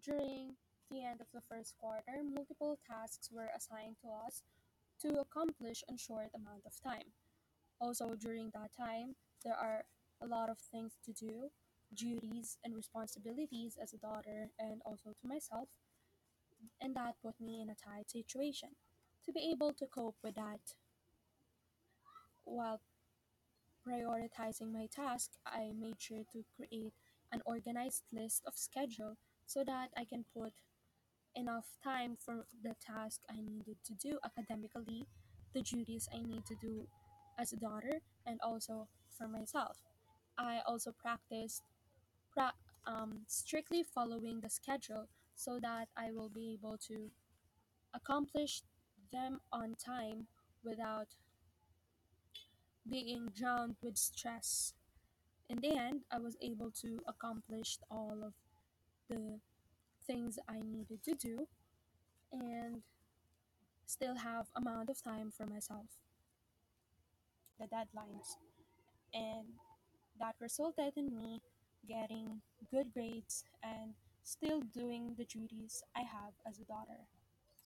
During the end of the first quarter, multiple tasks were assigned to us to accomplish in short amount of time. Also, during that time, there are a lot of things to do, duties and responsibilities as a daughter, and also to myself, and that put me in a tight situation. To be able to cope with that while prioritizing my task, I made sure to create an organized list of schedule so that I can put enough time for the task I needed to do academically, the duties I need to do as a daughter, and also for myself. I also practiced strictly following the schedule so that I will be able to accomplish them on time without being drowned with stress. In the end, I was able to accomplish all of the things I needed to do and still have amount of time for myself, the deadlines. And that resulted in me getting good grades and still doing the duties I have as a daughter.